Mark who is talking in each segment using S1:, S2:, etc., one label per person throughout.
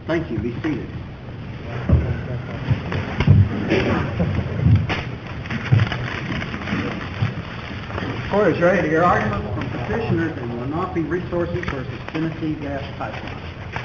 S1: Thank you. Be seated. Court is ready to hear argument from petitioners in Lenape Resources versus Tennessee Gas Pipeline.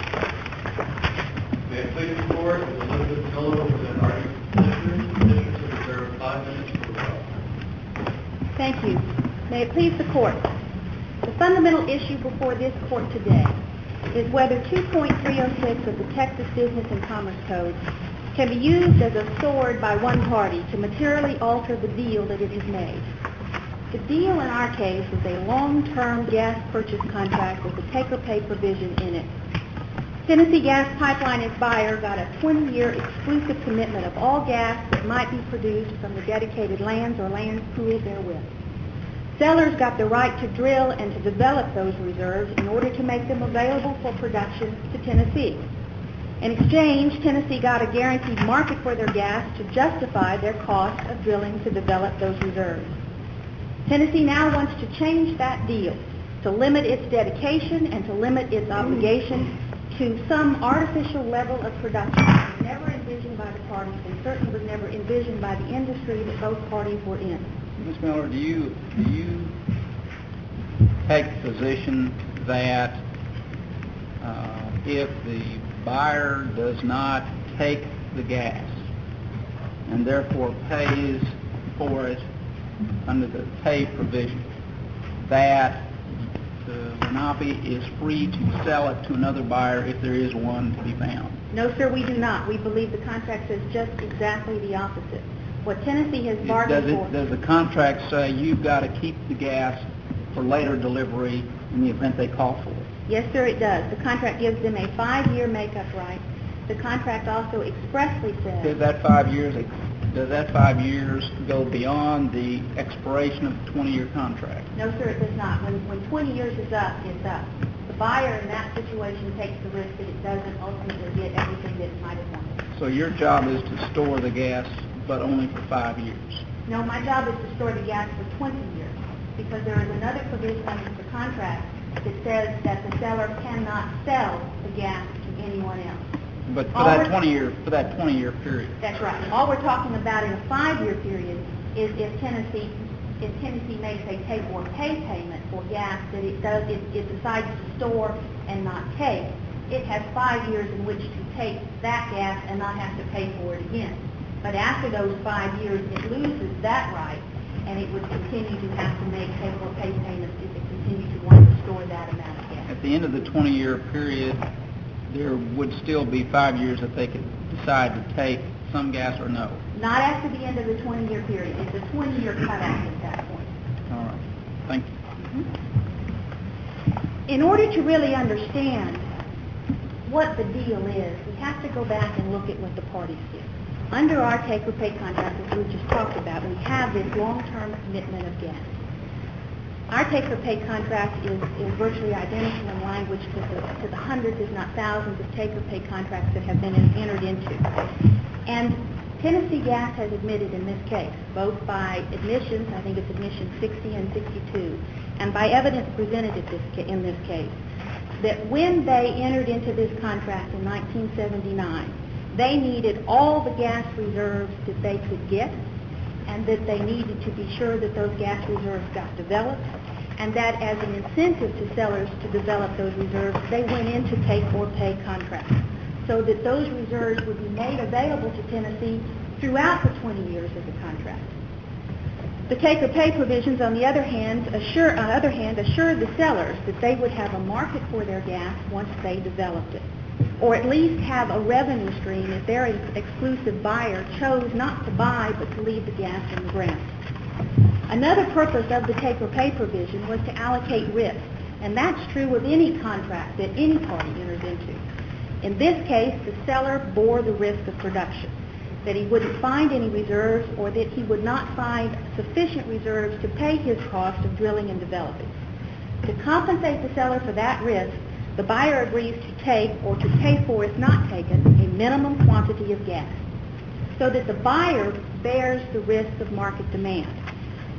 S2: May it please the court, Elizabeth Miller will present argument for petitioners. Petitioners will reserve 5 minutes for rebuttal.
S3: Thank you. May it please the court. The fundamental issue before this court today is whether 2.306 of the Texas Business and Commerce Code can be used as a sword by one party to materially alter the deal that it has made. The deal in our case is a long-term gas purchase contract with a take-or-pay provision in it. Tennessee Gas Pipeline, its buyer, got a 20-year exclusive commitment of all gas that might be produced from the dedicated lands or lands pooled therewith. Sellers got the right to drill and to develop those reserves in order to make them available for production to Tennessee. In exchange, Tennessee got a guaranteed market for their gas to justify their cost of drilling to develop those reserves. Tennessee now wants to change that deal, to limit its dedication and to limit its obligation to some artificial level of production that was never envisioned by the parties and certainly was never envisioned by the industry that both parties were in.
S4: Ms. Miller, do you take the position that if the buyer does not take the gas and therefore pays for it under the pay provision, that Lenape is free to sell it to another buyer if there is one to be found?
S3: No, sir, we do not. We believe the contract says just exactly the opposite. What Tennessee has bargained for...
S4: Does the contract say you've got to keep the gas for later delivery in the event they call for it?
S3: Yes, sir, it does. The contract gives them a 5-year make-up right. The contract also expressly says...
S4: Does that 5 years go beyond the expiration of the 20-year contract?
S3: No, sir, it does not. When 20 years is up, it's up. The buyer in that situation takes the risk that it doesn't ultimately get everything that it might have wanted.
S4: So your job is to store the gas, but only for 5 years?
S3: No, my job is to store the gas for 20 years, because there is another provision under the contract that says that the seller cannot sell the gas to anyone else.
S4: But for that 20-year period?
S3: That's right. All we're talking about in a 5-year period is if Tennessee makes a take-or-pay payment for gas that it decides to store and not take, it has 5 years in which to take that gas and not have to pay for it again. But after those 5 years, it loses that right, and it would continue to have to make take-or-pay payments if it continued to want to store that amount of gas.
S4: At the end of the 20-year period, there would still be 5 years that they could decide to take some gas or no?
S3: Not after the end of the 20-year period. It's a 20-year cutoff at that point.
S4: All right. Thank you.
S3: Mm-hmm. In order to really understand what the deal is, we have to go back and look at what the parties did. Under our take-or-pay contract, as we just talked about, we have this long-term commitment of gas. Our take-or-pay contract is virtually identical in language to the hundreds, if not thousands, of take-or-pay contracts that have been entered into. And Tennessee Gas has admitted in this case, both by admissions, I think it's admission 60 and 62, and by evidence presented in this case, that when they entered into this contract in 1979, they needed all the gas reserves that they could get, and that they needed to be sure that those gas reserves got developed, and that as an incentive to sellers to develop those reserves, they went into take-or-pay contracts, so that those reserves would be made available to Tennessee throughout the 20 years of the contract. The take-or-pay provisions, on the other hand, assure the sellers that they would have a market for their gas once they developed it, or at least have a revenue stream if their exclusive buyer chose not to buy but to leave the gas in the ground. Another purpose of the take-or-pay provision was to allocate risk, and that's true of any contract that any party enters into. In this case, the seller bore the risk of production, that he wouldn't find any reserves or that he would not find sufficient reserves to pay his cost of drilling and developing. To compensate the seller for that risk, the buyer agrees to take or to pay for, if not taken, a minimum quantity of gas, so that the buyer bears the risk of market demand.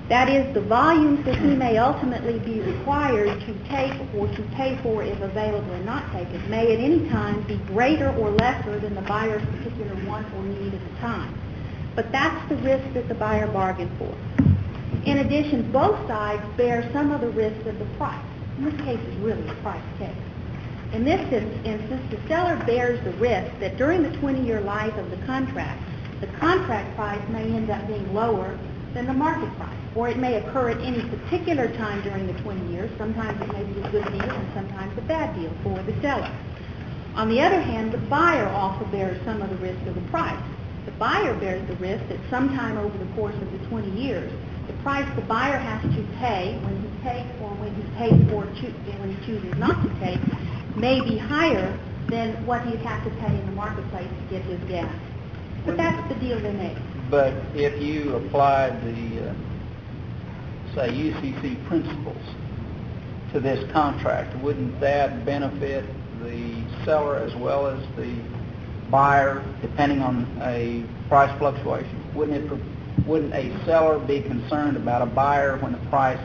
S3: That is, the volumes that he may ultimately be required to take or to pay for if available and not taken may at any time be greater or lesser than the buyer's particular want or need at the time. But that's the risk that the buyer bargained for. In addition, both sides bear some of the risk of the price. In this case, it's really a price case. In this instance, the seller bears the risk that during the 20-year life of the contract price may end up being lower than the market price, or it may occur at any particular time during the 20 years. Sometimes it may be a good deal and sometimes a bad deal for the seller. On the other hand, the buyer also bears some of the risk of the price. The buyer bears the risk that sometime over the course of the 20 years, the price the buyer has to pay when he takes or when he pays for when he chooses not to take may be higher than what he'd have to pay in the marketplace to get his gas. But that's the deal they make.
S4: But if you applied the, say, UCC principles to this contract, wouldn't that benefit the seller as well as the buyer, depending on a price fluctuation? Wouldn't a seller be concerned about a buyer when the price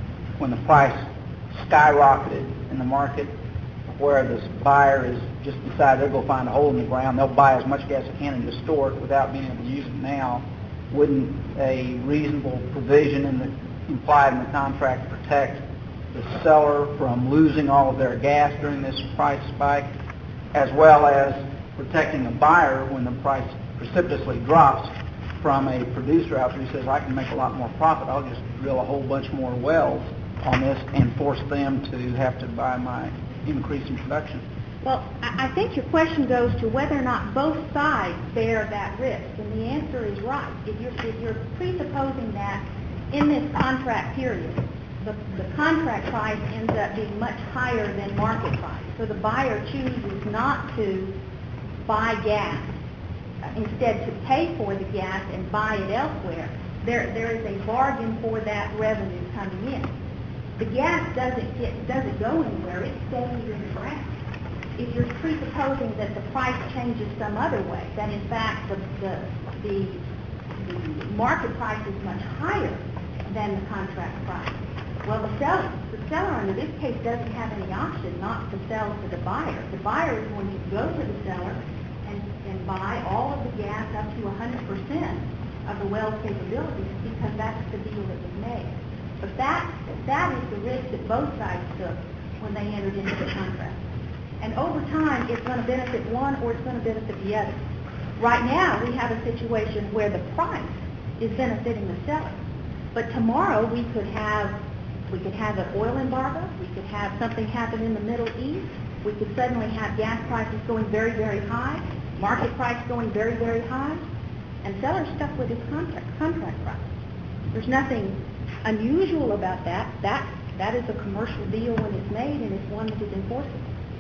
S4: skyrocketed in the market, where this buyer is just decided they'll go find a hole in the ground, they'll buy as much gas as they can and just store it without being able to use it now? Wouldn't a reasonable provision implied in the contract protect the seller from losing all of their gas during this price spike, as well as protecting the buyer when the price precipitously drops from a producer out there who says, I can make a lot more profit, I'll just drill a whole bunch more wells on this and force them to have to buy my increase in production?
S3: Well, I think your question goes to whether or not both sides bear that risk, and the answer is right. If you're presupposing that in this contract period, the contract price ends up being much higher than market price, so the buyer chooses not to buy gas, instead to pay for the gas and buy it elsewhere, there is a bargain for that revenue coming in. The gas doesn't go anywhere, it stays in the ground. If you're presupposing that the price changes some other way, that in fact the market price is much higher than the contract price, well, the seller under this case doesn't have any option not to sell to the buyer. The buyer is going to go to the seller and buy all of the gas up to 100% of the well's capabilities, because that's the deal that was made. But that is the risk that both sides took when they entered into the contract. And over time, it's going to benefit one or it's going to benefit the other. Right now, we have a situation where the price is benefiting the seller. But tomorrow, we could have an oil embargo. We could have something happen in the Middle East. We could suddenly have gas prices going very, very high, market price going very, very high, and seller's stuck with his contract price. There's nothing unusual about that. That is a commercial deal when it's made, and it's one that is enforceable.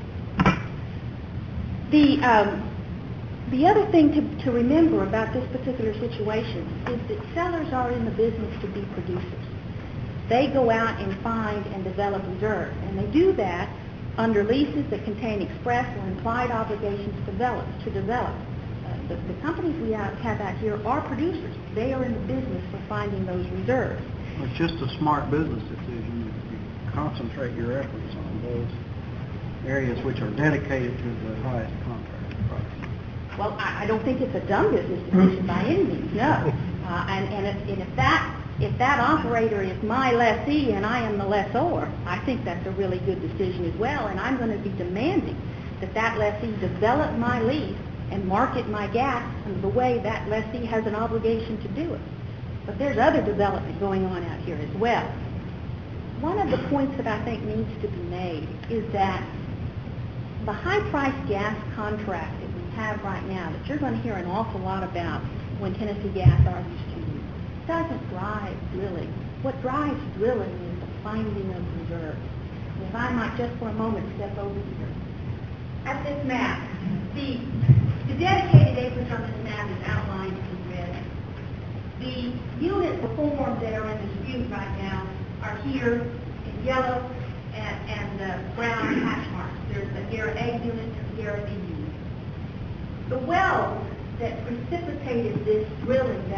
S3: The other thing to remember about this particular situation is that sellers are in the business to be producers. They go out and find and develop reserves, and they do that under leases that contain express or implied obligations to develop. The companies we have out here are producers. They are in the business for finding those reserves.
S1: It's just a smart business decision if you concentrate your efforts on those areas which are dedicated to the highest contract price.
S3: Well, I don't think it's a dumb business decision by any means, no. And if that operator is my lessee and I am the lessor, I think that's a really good decision as well, and I'm going to be demanding that lessee develop my lease and market my gas in the way that lessee has an obligation to do it. But there's other development going on out here as well. One of the points that I think needs to be made is that the high-priced gas contract that we have right now, that you're going to hear an awful lot about when Tennessee Gas argues to you, doesn't drive drilling. What drives drilling is the finding of reserves. And if I might just for a moment step over here. At this map, the dedicated acreage on this map is outlined in red. The units performed that are in dispute right now are here in yellow and brown hash marks. There's the Garrett A unit and the Garrett B unit. The wells that precipitated this drilling that we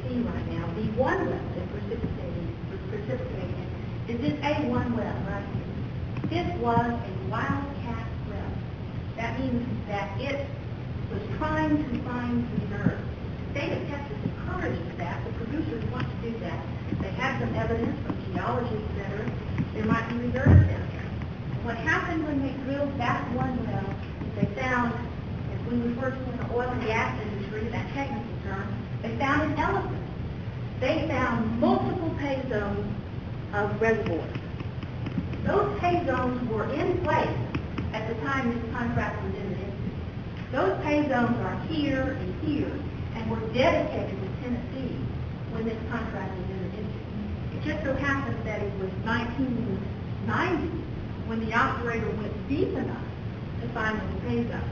S3: see right now, the one well that's precipitating is this A1 well right here. This was a wildcat well. That means that it was trying to find reserves. The state of Texas encourages that. The producers want to do that. They have some evidence from geology, etc. There might be reserves down there. What happened when they drilled that one well is they found, as we refer to in the oil and gas industry, that technical term, they found an elephant. They found multiple pay zones of reservoirs. Those pay zones were in place at the time this contract was entered into. Those pay zones are here and here and were dedicated to Tennessee when this contract was entered into. It just so happens that it was 1990 when the operator went deep enough to find those pay zones.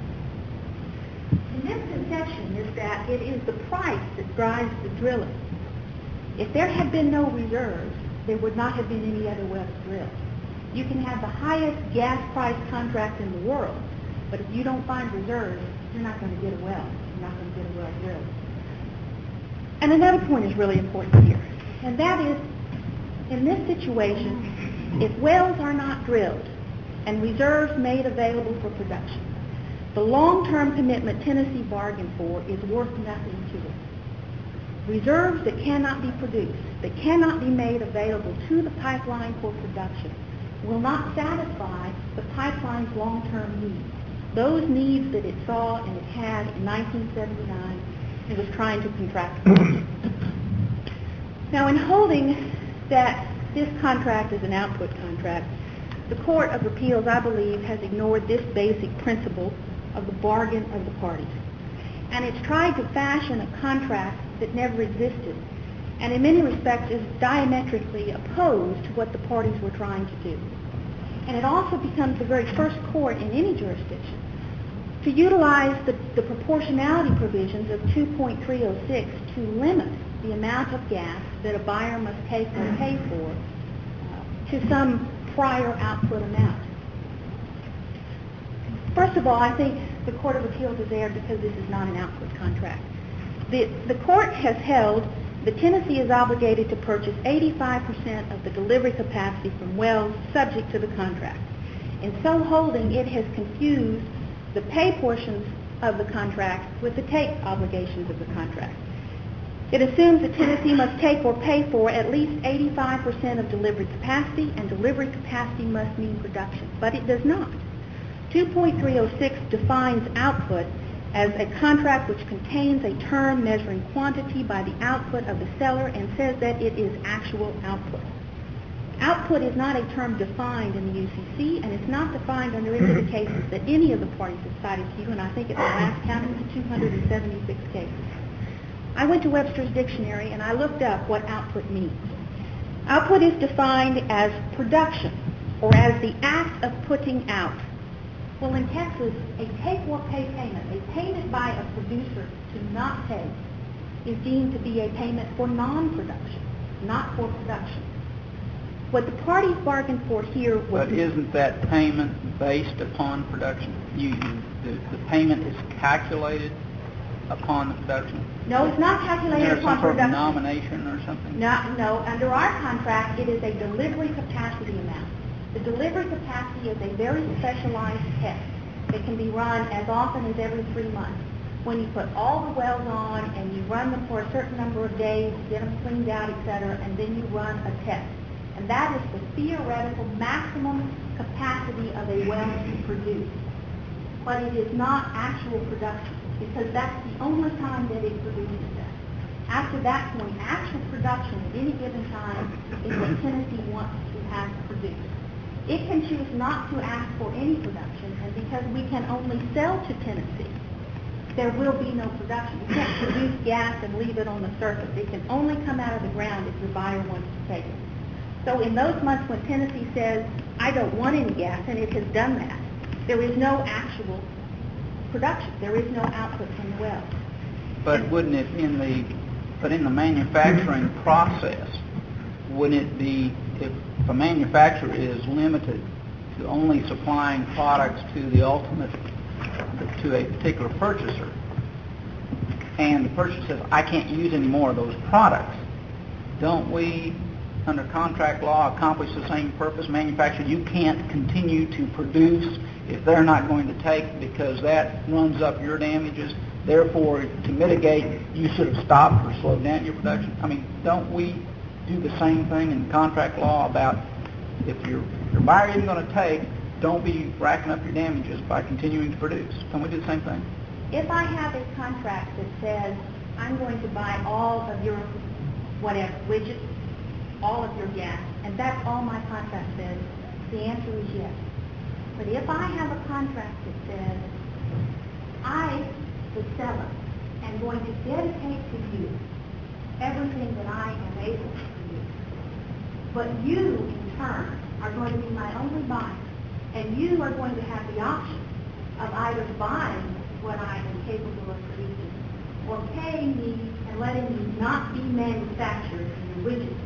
S3: The misconception is that it is the price that drives the drilling. If there had been no reserves, there would not have been any other wells drilled. You can have the highest gas price contract in the world, but if you don't find reserves, you're not going to get a well. You're not going to get a well drilled. And another point is really important here, and that is, in this situation, if wells are not drilled and reserves made available for production, the long-term commitment Tennessee bargained for is worth nothing to it. Reserves that cannot be produced, that cannot be made available to the pipeline for production, will not satisfy the pipeline's long-term needs. Those needs that it saw and it had in 1979, it was trying to contract for. Now, in holding that this contract is an output contract, the Court of Appeals, I believe, has ignored this basic principle of the bargain of the parties. And it's tried to fashion a contract that never existed, and in many respects is diametrically opposed to what the parties were trying to do. And it also becomes the very first court in any jurisdiction to utilize the proportionality provisions of 2.306 to limit the amount of gas that a buyer must take or pay for to some prior output amount. First of all, I think the Court of Appeals is there because this is not an output contract. The court has held that Tennessee is obligated to purchase 85% of the delivery capacity from wells subject to the contract. In so holding, it has confused the pay portions of the contract with the take obligations of the contract. It assumes that Tennessee must take or pay for at least 85% of delivery capacity, and delivery capacity must mean production, but it does not. 2.306 defines output as a contract which contains a term measuring quantity by the output of the seller and says that it is actual output. Output is not a term defined in the UCC, and it's not defined under any of the cases that any of the parties have cited to you, and I think at the last count it was 276 cases. I went to Webster's Dictionary and I looked up what output means. Output is defined as production, or as the act of putting out. Well, in Texas, a take-or-pay payment, a payment by a producer to not pay, is deemed to be a payment for non-production, not for production. What the parties bargained for here was...
S4: But isn't that payment based upon production? The payment is calculated upon the production?
S3: No, it's not calculated upon production.
S4: Is there some sort of denomination or something?
S3: No, under our contract, it is a delivery capacity amount. The delivery capacity is a very specialized test that can be run as often as every 3 months. When you put all the wells on and you run them for a certain number of days, you get them cleaned out, etc., and then you run a test. And that is the theoretical maximum capacity of a well to produce. But it is not actual production, because that's the only time that it produces that. After that point, actual production at any given time is what Tennessee wants to have produced. It can choose not to ask for any production, and because we can only sell to Tennessee, there will be no production. You can't produce gas and leave it on the surface. It can only come out of the ground if your buyer wants to take it. So in those months when Tennessee says, I don't want any gas, and it has done that, there is no actual production. There is no output from the well.
S4: But wouldn't it, in the manufacturing process, wouldn't it be, if a manufacturer is limited to only supplying products to the ultimate, to a particular purchaser, and the purchaser says, I can't use any more of those products, don't we, under contract law, accomplish the same purpose? Manufacturer, you can't continue to produce if they're not going to take, because that runs up your damages. Therefore, to mitigate, you should have stopped or slowed down your production. I mean, don't we do the same thing in contract law about if your buyer isn't going to take, don't be racking up your damages by continuing to produce? Don't we do the same thing?
S3: If I have a contract that says I'm going to buy all of your whatever widgets, all of your gas, and that's all my contract says, the answer is yes. But if I have a contract that says I, the seller, am going to dedicate to you everything that I am able to produce, but you, in turn, are going to be my only buyer, and you are going to have the option of either buying what I am capable of producing or paying me and letting me not be manufactured in the widget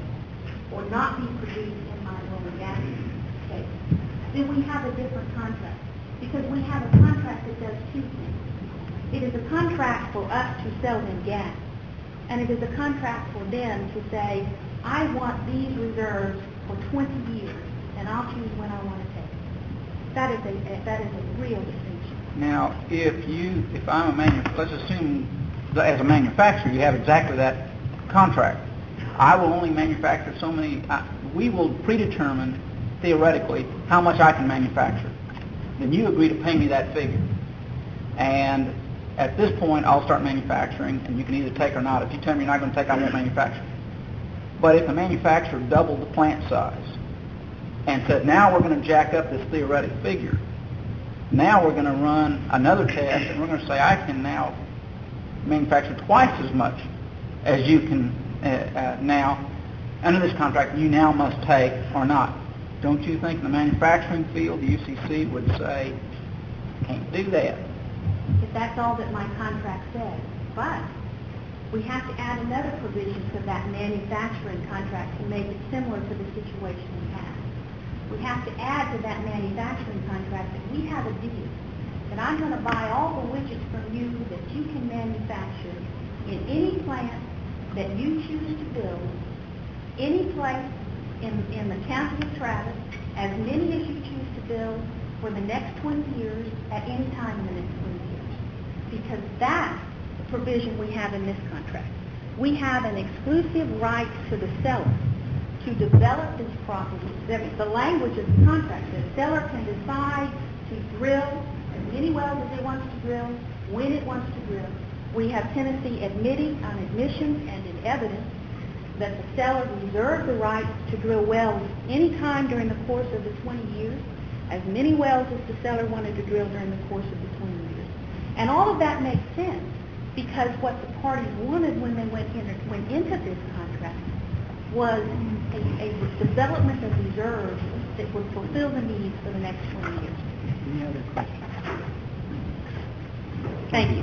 S3: or not be produced in my oil and gas case, then we have a different contract. Because we have a contract that does two things. It is a contract for us to sell them gas, and it is a contract for them to say, I want these reserves for 20 years, and I'll choose when I want to take it. That is a real distinction.
S4: Now, if I'm a manufacturer, let's assume that as a manufacturer you have exactly that contract. I will only manufacture so many, we will predetermine, theoretically, how much I can manufacture. Then you agree to pay me that figure. And at this point, I'll start manufacturing, and you can either take or not. If you tell me you're not going to take, I won't manufacture. But if the manufacturer doubled the plant size and said, now we're going to jack up this theoretic figure, now we're going to run another test, and we're going to say, I can now manufacture twice as much as you can now, under this contract, you now must take or not. Don't you think in the manufacturing field, the UCC would say, can't do that?
S3: If that's all that my contract says. But we have to add another provision to that manufacturing contract to make it similar to the situation we have. We have to add to that manufacturing contract that we have a deal, that I'm going to buy all the widgets from you that you can manufacture in any plant that you choose to build, any place in the county of Travis, as many as you choose to build for the next 20 years, at any time in the next 20 years. Because that's the provision we have in this contract. We have an exclusive right to the seller to develop this property. The language of the contract, the seller can decide to drill as many wells as it wants to drill, when it wants to drill. We have Tennessee admitting on admissions and in evidence that the seller reserved the right to drill wells any time during the course of the 20 years, as many wells as the seller wanted to drill during the course of the 20 years. And all of that makes sense because what the parties wanted when they went into this contract was a development of reserves that would fulfill the needs for the next 20 years.
S1: Any other questions?
S3: Thank you.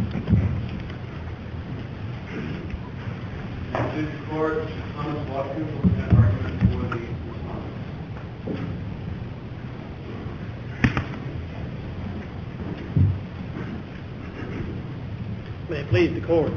S2: To the court, Thomas Watkins will present argument for the respondents.
S5: May it please the court.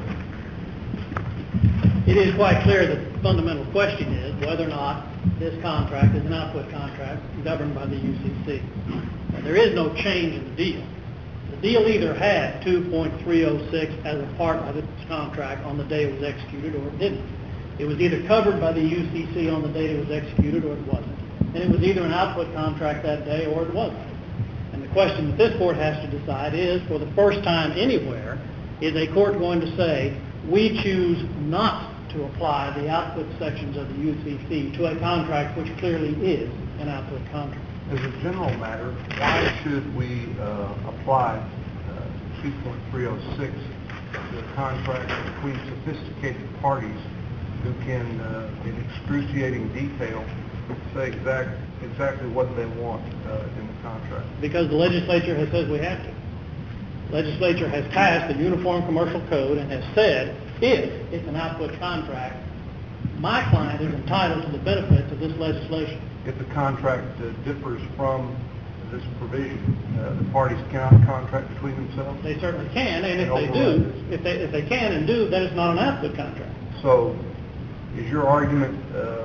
S5: It is quite clear that the fundamental question is whether or not this contract is an output contract governed by the UCC. There is no change in the deal. The deal either had 2.306 as a part of its contract on the day it was executed or it didn't. It was either covered by the UCC on the date it was executed or it wasn't. And it was either an output contract that day or it wasn't. And the question that this court has to decide is, for the first time anywhere, is a court going to say, we choose not to apply the output sections of the UCC to a contract which clearly is an output contract?
S6: As a general matter, why should we apply 2.306 to a contract between sophisticated parties who can, in excruciating detail, say exactly what they want in the contract?
S5: Because the legislature has said we have to. The legislature has passed the Uniform Commercial Code and has said, if it's an output contract, my client is entitled to the benefits of this legislation.
S6: If the contract differs from this provision, the parties cannot contract between themselves?
S5: They certainly can, and if
S6: And
S5: they
S6: override
S5: do, if they can and do, then it's not an output contract.
S6: So, is your argument,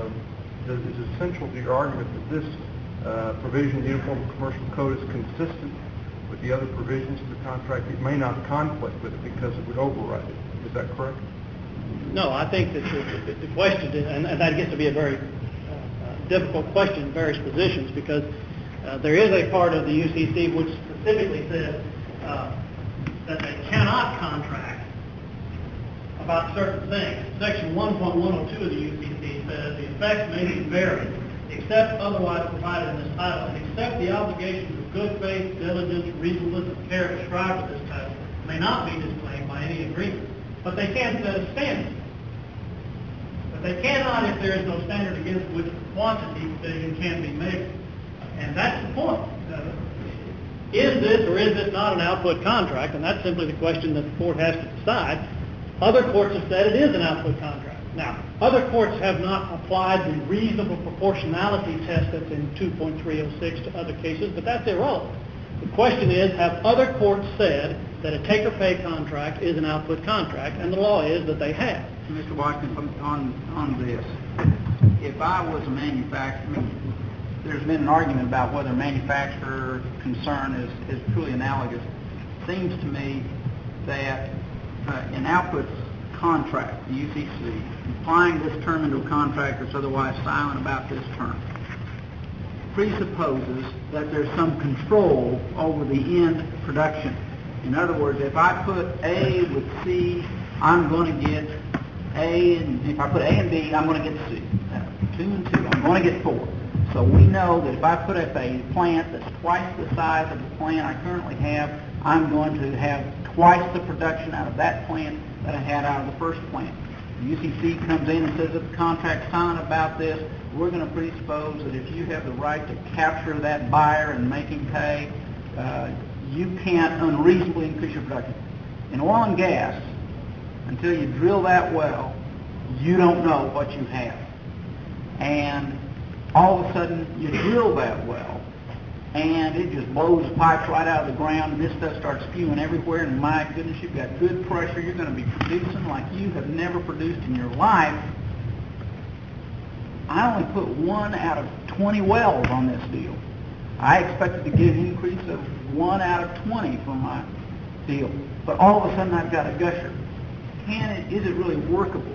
S6: is essential to your argument that this provision of the Uniform Commercial Code is consistent with the other provisions of the contract? It may not conflict with it because it would override it. Is that correct?
S5: No, I think that the question, and that gets to be a very difficult question in various positions, because there is a part of the UCC which specifically says that they cannot contract about certain things. Section 1.102 of the UCC says the effects may be varied, except otherwise provided in this title, and except the obligations of good faith, diligence, reasonableness, and care prescribed with this title may not be disclaimed by any agreement. But they can set a standard. But they cannot if there is no standard against which the quantity provision can be made. And that's the point. Is this or is this not an output contract? And that's simply the question that the court has to decide. Other courts have said it is an output contract. Now, other courts have not applied the reasonable proportionality test that's in 2.306 to other cases, but that's irrelevant. The question is, have other courts said that a take-or-pay contract is an output contract? And the law is that they have.
S4: Mr. Watkins, on this, if I was a manufacturer, there's been an argument about whether manufacturer concern is truly analogous. It seems to me that an output contract, the UCC, applying this term into a contract that's otherwise silent about this term, presupposes that there's some control over the end production. In other words, if I put A with C, I'm going to get A, and if I put A and B, I'm going to get C. 2 and 2, I'm going to get 4. So we know that if I put up a plant that's twice the size of the plant I currently have, I'm going to have twice the production out of that plant that I had out of the first plant. The UCC comes in and says that the contract's silent about this. We're going to presuppose that if you have the right to capture that buyer and make him pay, you can't unreasonably increase your production. In oil and gas, until you drill that well, you don't know what you have. And all of a sudden, you drill that well, and it just blows the pipes right out of the ground, and this stuff starts spewing everywhere, and my goodness, you've got good pressure. You're going to be producing like you have never produced in your life. I only put 1 out of 20 wells on this deal. I expected to get an increase of 1 out of 20 from my deal. But all of a sudden I've got a gusher. Is it really workable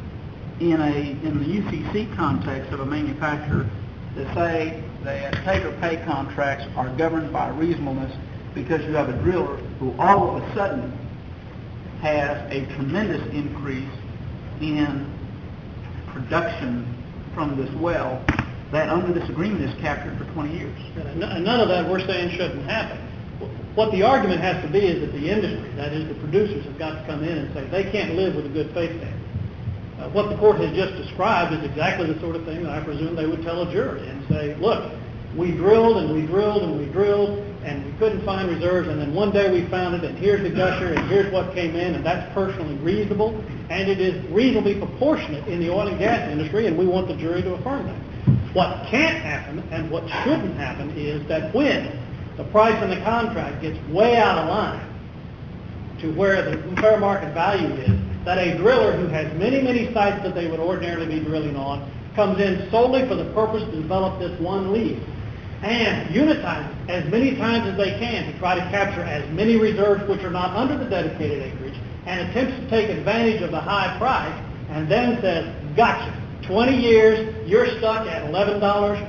S4: in the UCC context of a manufacturer to say that take-or-pay contracts are governed by reasonableness because you have a driller who all of a sudden has a tremendous increase in production from this well that under this agreement is captured for 20 years.
S5: And none of that we're saying shouldn't happen. What the argument has to be is that the industry, that is the producers, have got to come in and say they can't live with a good faith standard. What the court has just described is exactly the sort of thing that I presume they would tell a jury and say, look, we drilled and we drilled and we drilled and we couldn't find reserves, and then one day we found it, and here's the gusher, and here's what came in, and that's personally reasonable, and it is reasonably proportionate in the oil and gas industry, and we want the jury to affirm that. What can't happen and what shouldn't happen is that when the price in the contract gets way out of line to where the fair market value is, that a driller who has many, many sites that they would ordinarily be drilling on comes in solely for the purpose to develop this one lease and unitizes as many times as they can to try to capture as many reserves which are not under the dedicated acreage and attempts to take advantage of the high price and then says, gotcha, 20 years, you're stuck at $11,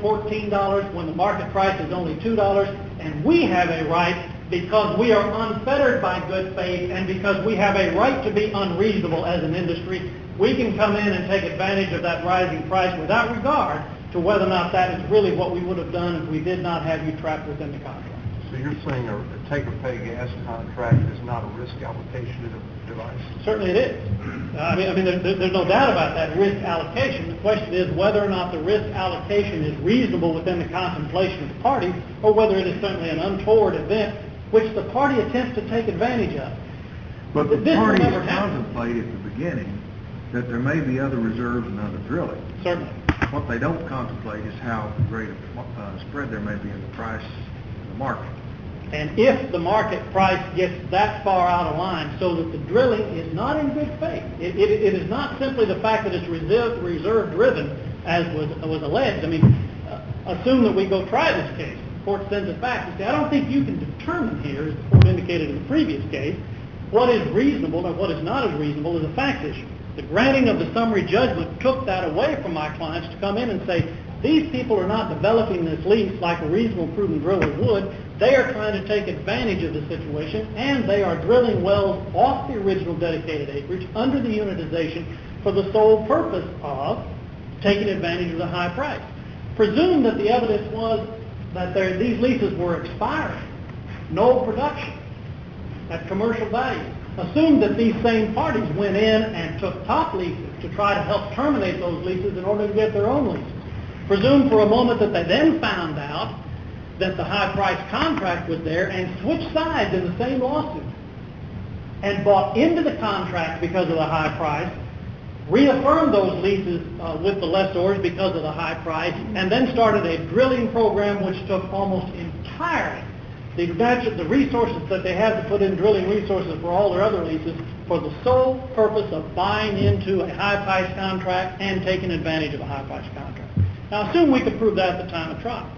S5: $14 when the market price is only $2, and we have a right, because we are unfettered by good faith and because we have a right to be unreasonable as an industry, we can come in and take advantage of that rising price without regard to whether or not that is really what we would have done if we did not have you trapped within the contract.
S6: So you're saying a take-or-pay gas contract is not a risk allocation device?
S5: Certainly it is. I mean, there's no doubt about that risk allocation. The question is whether or not the risk allocation is reasonable within the contemplation of the party, or whether it is certainly an untoward event which the party attempts to take advantage of.
S7: But the parties contemplate at the beginning that there may be other reserves and other drilling.
S5: Certainly.
S7: What they don't contemplate is how great a spread there may be in the price of the market.
S5: And if the market price gets that far out of line so that the drilling is not in good faith, it is not simply the fact that it's reserve driven as was alleged. I mean, assume that we go try this case. The court sends it back and say, I don't think you can determine here, as the court indicated in the previous case, what is reasonable and what is not as reasonable is a fact issue. The granting of the summary judgment took that away from my clients to come in and say, these people are not developing this lease like a reasonable, prudent driller would. They are trying to take advantage of the situation, and they are drilling wells off the original dedicated acreage under the unitization for the sole purpose of taking advantage of the high price. Presume that the evidence was that these leases were expiring, no production at commercial value. Assume that these same parties went in and took top leases to try to help terminate those leases in order to get their own leases. Presume for a moment that they then found out that the high price contract was there and switched sides in the same lawsuit and bought into the contract because of the high price, reaffirmed those leases with the lessors because of the high price, and then started a drilling program which took almost entirely the resources that they had to put in drilling resources for all their other leases for the sole purpose of buying into a high price contract and taking advantage of a high price contract. Now assume we could prove that at the time of trial.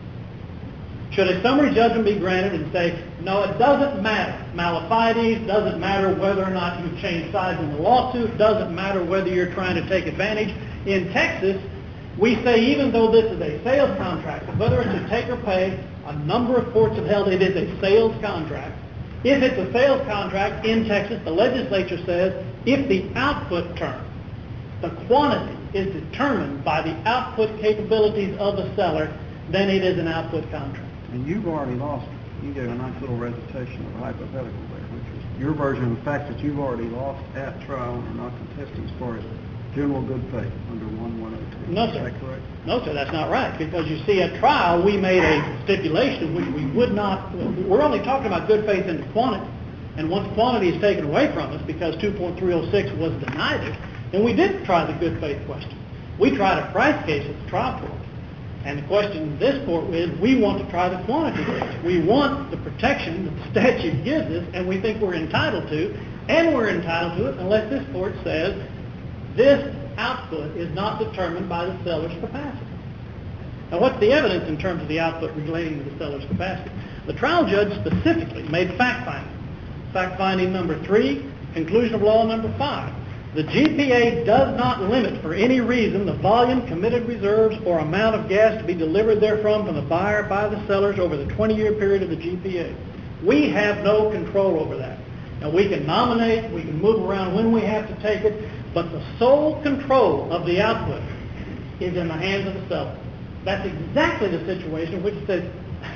S5: Should a summary judgment be granted and say, no, it doesn't matter. Malifides, doesn't matter whether or not you've changed sides in the lawsuit, doesn't matter whether you're trying to take advantage. In Texas, we say even though this is a sales contract, whether it's a take or pay, a number of courts have held it is a sales contract. If it's a sales contract in Texas, the legislature says if the output term, the quantity, is determined by the output capabilities of the seller, then it is an output contract.
S1: And you've already lost it. You gave a nice little recitation of a hypothetical there, which is your version of the fact that you've already lost at trial and are not contesting as far as general good faith under 1102.
S5: No, sir.
S1: Is that correct?
S5: No, sir, that's not right. Because you see, at trial, we made a stipulation which we would not, we're only talking about good faith into quantity. And once quantity is taken away from us because 2.306 was denied it, then we didn't try the good faith question. We tried a price case at the trial court. And the question in this court is, we want to try the quantity case. We want the protection that the statute gives us, and we think we're entitled to, and we're entitled to it unless this court says this output is not determined by the seller's capacity. Now, what's the evidence in terms of the output relating to the seller's capacity? The trial judge specifically made fact finding. Fact finding number 3, conclusion of law number 5. The GPA does not limit for any reason the volume, committed reserves, or amount of gas to be delivered therefrom from the buyer by the sellers over the 20-year period of the GPA. We have no control over that. Now, we can nominate, we can move around when we have to take it, but the sole control of the output is in the hands of the seller. That's exactly the situation which says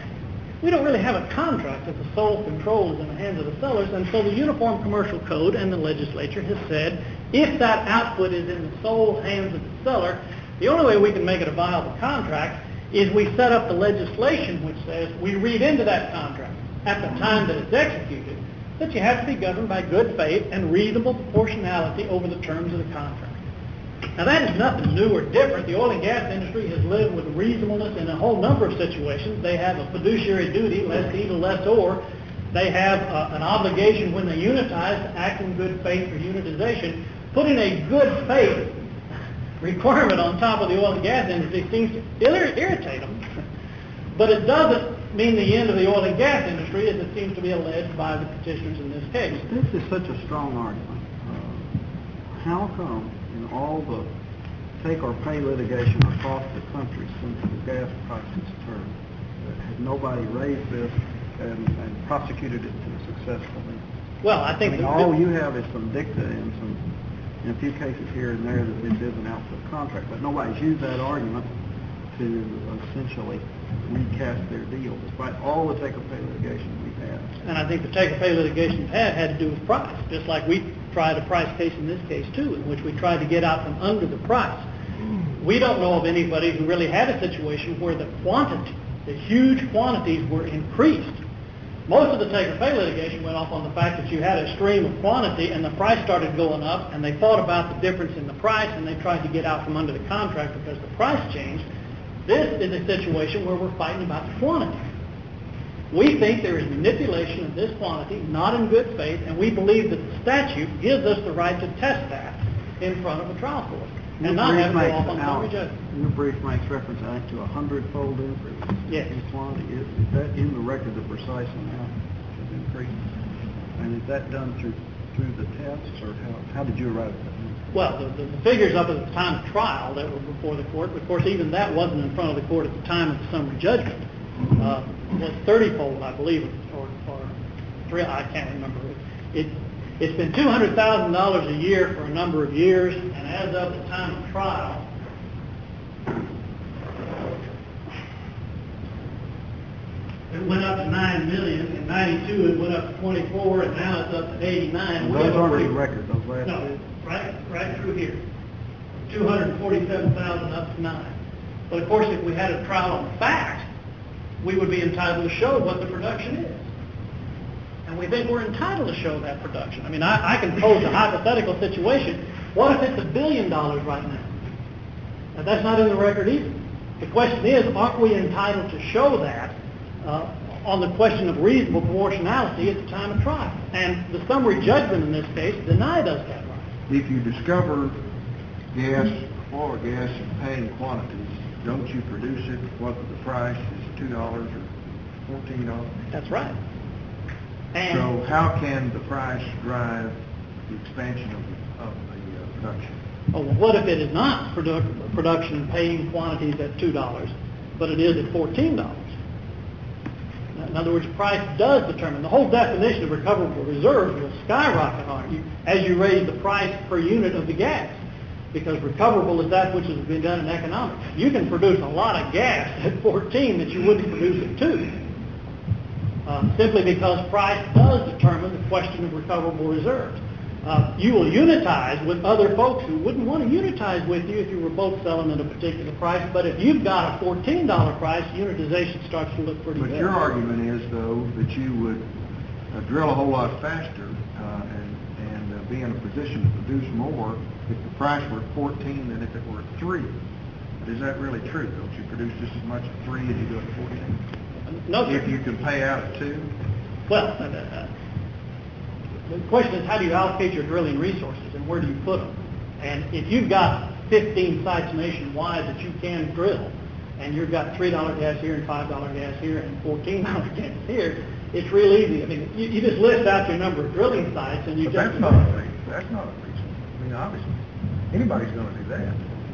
S5: we don't really have a contract if the sole control is in the hands of the sellers, and so the Uniform Commercial Code and the legislature has said if that output is in the sole hands of the seller, the only way we can make it a viable contract is we set up the legislation which says we read into that contract at the time that it's executed that you have to be governed by good faith and reasonable proportionality over the terms of the contract. Now that is nothing new or different. The oil and gas industry has lived with reasonableness in a whole number of situations. They have a fiduciary duty, lessee to lessor. They have an obligation when they unitize to act in good faith for unitization. Putting a good faith requirement on top of the oil and gas industry seems to irritate them. But it doesn't mean the end of the oil and gas industry, as it seems to be alleged by the petitioners in this case.
S1: This is such a strong argument. How come in all the take or pay litigation across the country since the gas prices turned, has nobody raised this and prosecuted it to a successful end?
S5: Well, I think
S1: all you have is some dicta and in a few cases here and there that this is an output contract, but nobody's used that argument to essentially recast their deal, despite all the take or pay litigation we've had.
S5: And I think the take or pay litigation we've had to do with price, just like we tried a price case in this case too, in which we tried to get out from under the price. We don't know of anybody who really had a situation where the quantity, the huge quantities were increased. Most of the take or pay litigation went off on the fact that you had a stream of quantity and the price started going up, and they thought about the difference in the price and they tried to get out from under the contract because the price changed. This is a situation where we're fighting about the quantity. We think there is manipulation of this quantity, not in good faith, and we believe that the statute gives us the right to test that in front of a trial court and not have it go off on summary judgment.
S1: Your brief makes reference, I think, to a 100-fold increase
S5: Yes.
S1: in quantity. Is that in the record, the precise amount of increase? And is that done through the tests, or how did you arrive at that number?
S5: Well, the figures up at the time of trial that were before the court, of course, even that wasn't in front of the court at the time of the summary judgment. Was 30-fold, I believe, or three, I can't remember. It's been $200,000 a year for a number of years, and as of the time of trial, it went up to $9 million. In '92, it went up to 24, and now it's up to 89.
S1: Those aren't in the record, those last
S5: No,
S1: two.
S5: right through here. 247,000 up to 9. But of course, if we had a trial on fact, we would be entitled to show what the production is. And we think we're entitled to show that production. I mean, I can pose a hypothetical situation. What if it's $1 billion right now? Now, that's not in the record either. The question is, aren't we entitled to show that on the question of reasonable proportionality at the time of trial? And the summary judgment in this case denied us that right.
S7: If you discover gas, oil or gas in paying quantities, don't you produce it whether the price is $2 or $14?
S5: That's right. And
S7: So how can the price drive the expansion of the production?
S5: oh, well, what if it is not production paying quantities at $2, but it is at $14? In other words, price does determine. The whole definition of recoverable reserves will skyrocket on you as you raise the price per unit of the gas, because recoverable is that which has been done in economics. You can produce a lot of gas at 14 that you wouldn't produce at 2, simply because price does determine the question of recoverable reserves. You will unitize with other folks who wouldn't want to unitize with you if you were both selling at a particular price, but if you've got a $14 price, unitization starts to look pretty good.
S7: But your argument is, though, that you would drill a whole lot faster and be in a position to produce more if the price were at 14 than if it were at 3. But is that really true? Don't you produce just as much at 3 as you do at 14?
S5: No, sir.
S7: If you can pay out at 2?
S5: Well, the question is, how do you allocate your drilling resources and where do you put them? And if you've got 15 sites nationwide that you can drill, and you've got $3 gas here and $5 gas here and $14 gas here, it's real easy. I mean, you just list out your number of drilling sites and you
S7: But
S5: just...
S7: that's not unreasonable. That's not unreasonable. I mean, obviously, anybody's going to do that.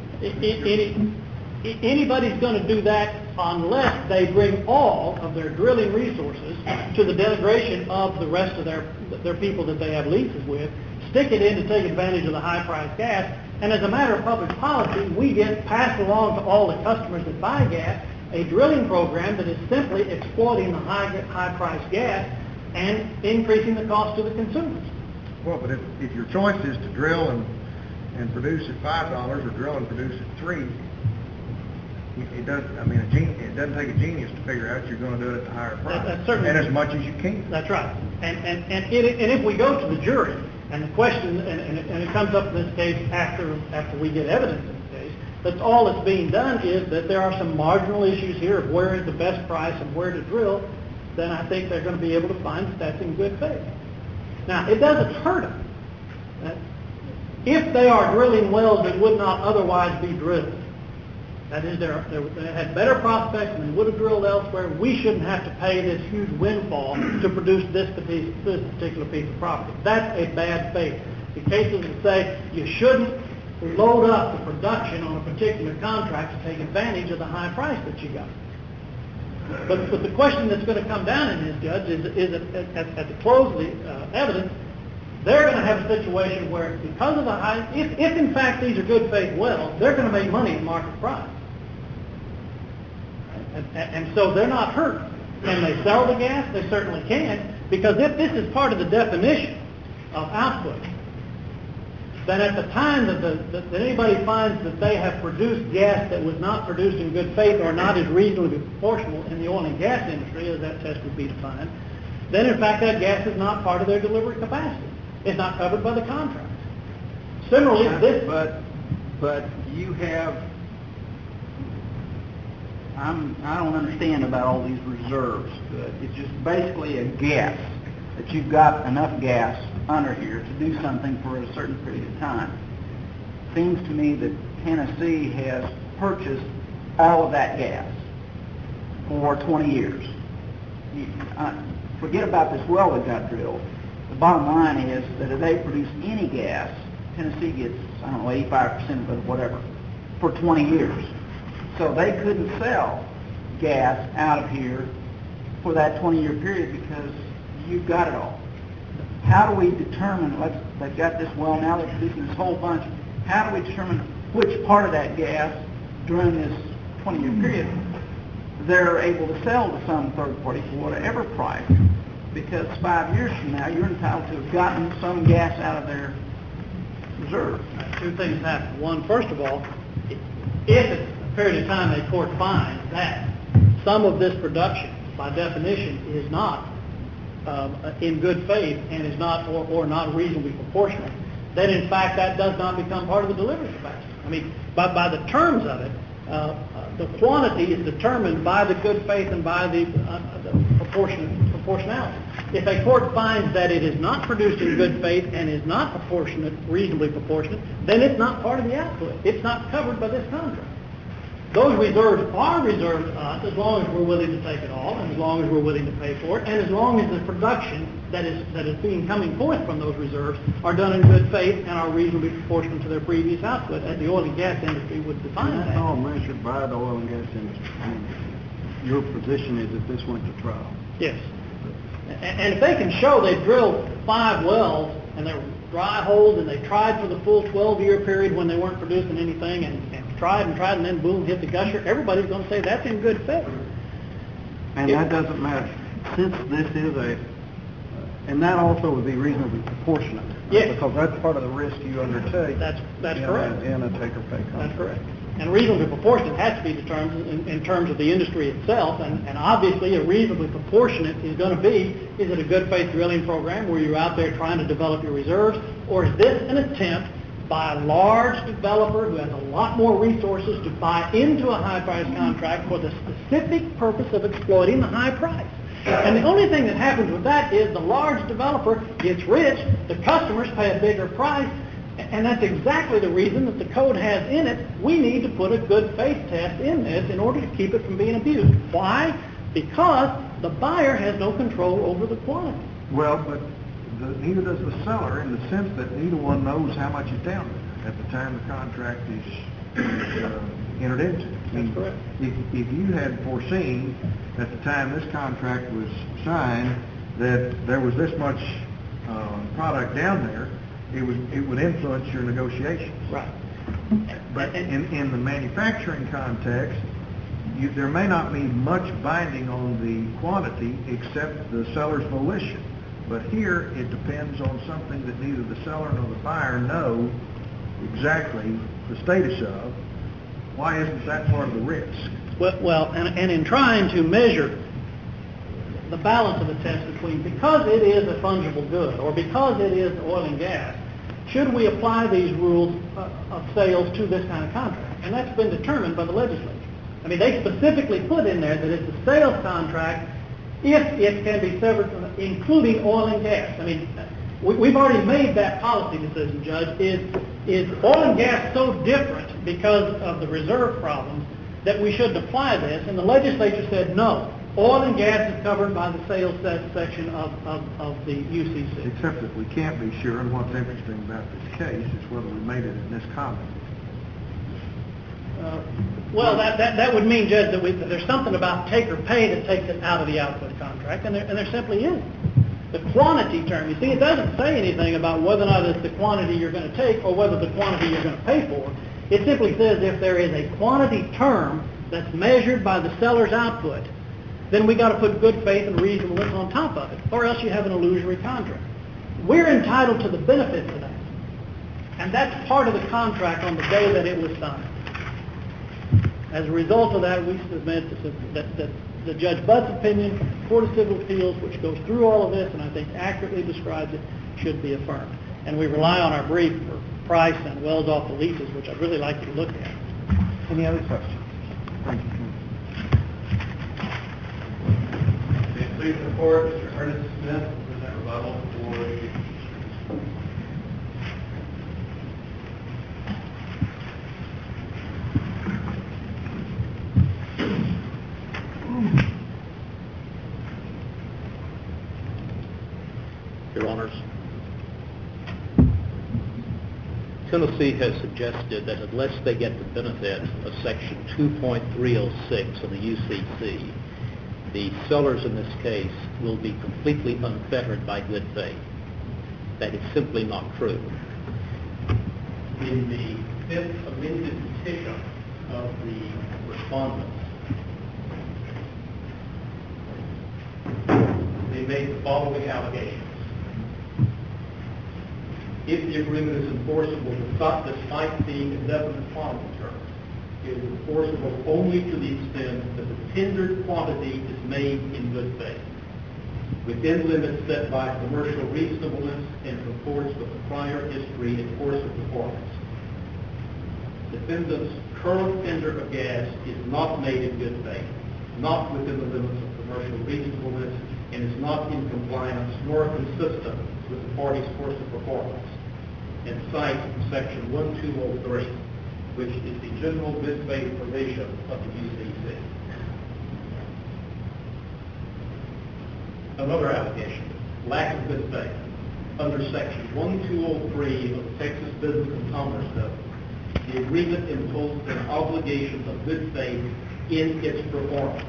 S5: Anybody's going to do that unless they bring all of their drilling resources to the denigration of the rest of their people that they have leases with, stick it in to take advantage of the high-priced gas, and as a matter of public policy, we get passed along to all the customers that buy gas a drilling program that is simply exploiting the high-priced gas and increasing the cost to the consumers.
S7: Well, but if your choice is to drill and produce at $5 or drill and produce at 3, it doesn't. I mean, it doesn't take a genius to figure out you're going to do it at the higher price,
S5: That's certainly,
S7: and as much as you can.
S5: That's right. And if we go to the jury and the question, and it comes up in this case after we get evidence in the case, that all that's being done is that there are some marginal issues here of where is the best price and where to drill, then I think they're going to be able to find that that's in good faith. Now, it doesn't hurt them. If they are drilling wells that would not otherwise be drilled, that is, they had better prospects and they would have drilled elsewhere, we shouldn't have to pay this huge windfall to produce this particular piece of property. That's a bad faith. The cases that say you shouldn't load up the production on a particular contract to take advantage of the high price that you got. But the question that's going to come down in this, Judge, is that at the close of the evidence, they're going to have a situation where because of the high, if in fact these are good faith wells, they're going to make money at market price. And so they're not hurt. Can they sell the gas? They certainly can, because if this is part of the definition of output, then at the time that anybody finds that they have produced gas that was not produced in good faith or not as reasonably proportional in the oil and gas industry, as that test would be defined, then in fact that gas is not part of their delivery capacity. It's not covered by the contract. Similarly, this...
S1: But you have
S4: I don't understand about all these reserves. It's just basically a guess that you've got enough gas under here to do something for a certain period of time. Seems to me that Tennessee has purchased all of that gas for 20 years. Forget about this well that got drilled. The bottom line is that if they produce any gas, Tennessee gets, 85% of it, whatever, for 20 years. So they couldn't sell gas out of here for that 20-year period because you've got it all. How do we determine, they've got this well now, they're producing this whole bunch, how do we determine which part of that gas during this 20-year period they're able to sell to some third party for whatever price? Because 5 years from now, you're entitled to have gotten some gas out of their reserve.
S5: Two things happen. One, first of all, if at a period of time a court finds that some of this production, by definition, is not in good faith and is not or not reasonably proportional, then in fact that does not become part of the delivery capacity. I mean, by the terms of it, the quantity is determined by the good faith and by the proportionality. If a court finds that it is not produced in good faith and is not proportionate, reasonably proportionate, then it's not part of the output. It's not covered by this contract. Those reserves are reserved to us as long as we're willing to take it all, and as long as we're willing to pay for it, and as long as the production that is being coming forth from those reserves are done in good faith and are reasonably proportional to their previous output, as the oil and gas industry would define
S1: And
S5: that.
S1: that's all measured by the oil and gas industry. I mean, your position is that this went to trial.
S5: Yes. And if they can show they drilled 5 wells and they were dry holes and they tried for the full 12-year period when they weren't producing anything and tried and then boom, hit the gusher, everybody's going to say that's in good faith.
S1: And that doesn't matter. Since this is and that also would be reasonably proportionate.
S5: Yes.
S1: Because that's part of the risk you undertake.
S5: That's correct.
S1: In a take-or-pay contract.
S5: That's correct. And reasonably proportionate has to be determined in terms of the industry itself, and obviously a reasonably proportionate is going to be, is it a good faith drilling program where you're out there trying to develop your reserves, or is this an attempt by a large developer who has a lot more resources to buy into a high price contract for the specific purpose of exploiting the high price? And the only thing that happens with that is the large developer gets rich, the customers pay a bigger price, and that's exactly the reason that the code has in it, we need to put a good faith test in this in order to keep it from being abused. Why? Because the buyer has no control over the quantity.
S7: Well, but neither does the seller, in the sense that neither one knows how much is down there at the time the contract is entered into.
S5: That's correct.
S7: If you had foreseen at the time this contract was signed that there was this much product down there, it would influence your negotiations.
S5: Right.
S7: But in the manufacturing context, there may not be much binding on the quantity except the seller's volition. But here, it depends on something that neither the seller nor the buyer know exactly the status of. Why isn't that part of the risk?
S5: Well, and in trying to measure the balance of the test between, because it is a fungible good, or because it is oil and gas, should we apply these rules of sales to this kind of contract? And that's been determined by the legislature. I mean, they specifically put in there that it's a sales contract if it can be severed from, including oil and gas. I mean, we've already made that policy decision, Judge. Is oil and gas so different because of the reserve problems that we shouldn't apply this? And the legislature said no. Oil and gas is covered by the sales section of the UCC.
S7: Except that we can't be sure, and what's interesting about this case is whether we made it in this comment.
S5: Well, that would mean, Judge, that there's something about take or pay that takes it out of the output contract, and there simply isn't. The quantity term, you see, it doesn't say anything about whether or not it's the quantity you're going to take or whether the quantity you're going to pay for. It simply says if there is a quantity term that's measured by the seller's output, then we got to put good faith and reasonableness on top of it, or else you have an illusory contract. We're entitled to the benefits of that, and that's part of the contract on the day that it was signed. As a result of that, we submit that the Judge Butt's opinion, Court of Civil Appeals, which goes through all of this and I think accurately describes it, should be affirmed. And we rely on our brief for price and wells off the leases, which I'd really like you to look at.
S1: Any other questions? Thank you.
S2: Please support Mr. Ernest Smith to present rebuttal for the
S8: Your Honors, Tennessee has suggested that unless they get the benefit of Section 2.306 of the UCC, the sellers in this case will be completely unfettered by good faith. That is simply not true. In the fifth amended petition of the respondents, they made the following allegations. If the agreement is enforceable despite being indefinite quantity terms, it is enforceable only to the extent that the tendered quantity is made in good faith, within limits set by commercial reasonableness and comports with the prior history and course of performance. Defendant's current tender of gas is not made in good faith, not within the limits of commercial reasonableness, and is not in compliance nor consistent with the party's course of performance, and cite Section 1203, which is the general good faith provision of the UCC. Another allegation, lack of good faith. Under Section 1203 of the Texas Business and Commerce Code, the agreement imposes an obligation of good faith in its performance.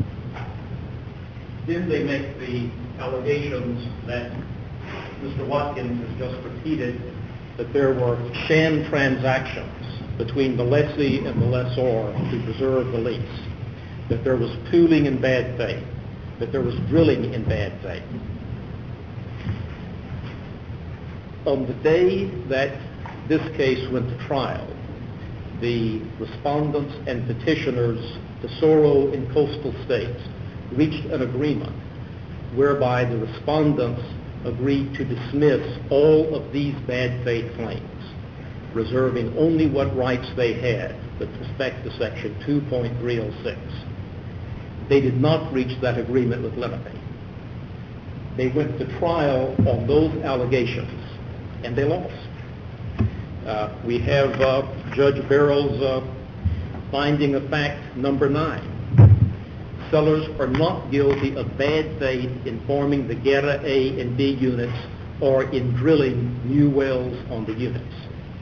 S8: Then they make the allegations that Mr. Watkins has just repeated, that there were sham transactions between the lessee and the lessor to preserve the lease, that there was pooling in bad faith, that there was drilling in bad faith. On the day that this case went to trial, the respondents and petitioners, Tesoro and Coastal States, reached an agreement whereby the respondents agreed to dismiss all of these bad faith claims, reserving only what rights they had with respect to Section 2.306. They did not reach that agreement with Limity. They went to trial on those allegations, and they lost. We have Judge Barrow's finding of fact number 9. Sellers are not guilty of bad faith in forming the Guerra A and B units or in drilling new wells on the units.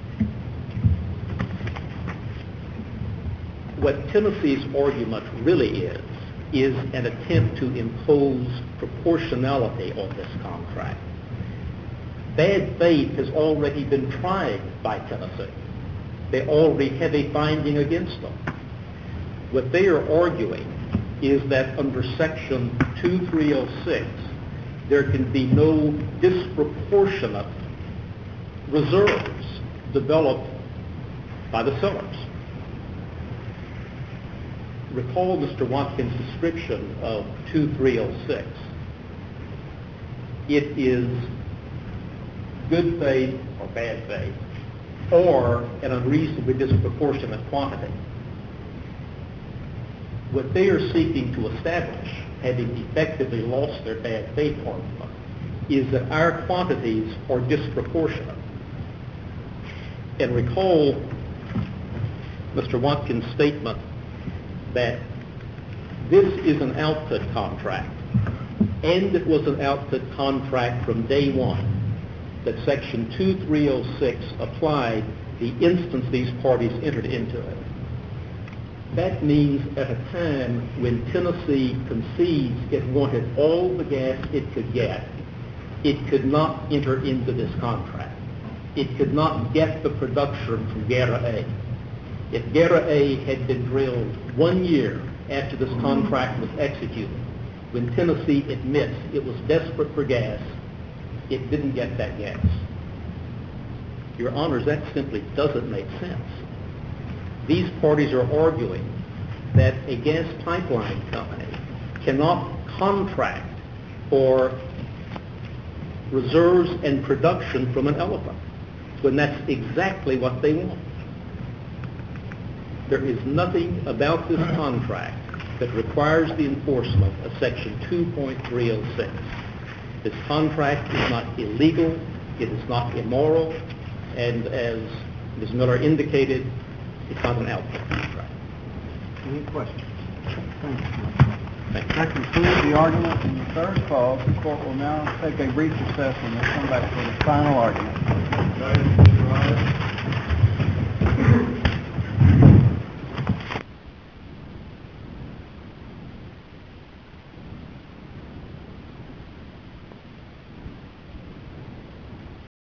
S8: What Tennessee's argument really is an attempt to impose proportionality on this contract. Bad faith has already been tried by Tennessee. They already have a finding against them. What they are arguing is that under Section 2306, there can be no disproportionate reserves developed by the sellers. Recall Mr. Watkins' description of 2306. It is good faith or bad faith, or an unreasonably disproportionate quantity. What they are seeking to establish, having effectively lost their bad faith argument, is that our quantities are disproportionate. And recall Mr. Watkins' statement that this is an output contract, and it was an output contract from day one, that Section 2306 applied the instant these parties entered into it. That means at a time when Tennessee concedes it wanted all the gas it could get, it could not enter into this contract. It could not get the production from Guerra A. If Guerra A had been drilled 1 year after this contract was executed, when Tennessee admits it was desperate for gas, it didn't get that gas. Your Honors, that simply doesn't make sense. These parties are arguing that a gas pipeline company cannot contract for reserves and production from an elephant, when that's exactly what they want. There is nothing about this contract that requires the enforcement of Section 2.306. This contract is not illegal, it is not immoral, and as Ms. Miller indicated, it's not an output contract.
S1: Any questions? Thank you.
S8: Thank you.
S1: That concludes the argument in the third clause. The court will now take a brief recess and we'll come back for the final argument.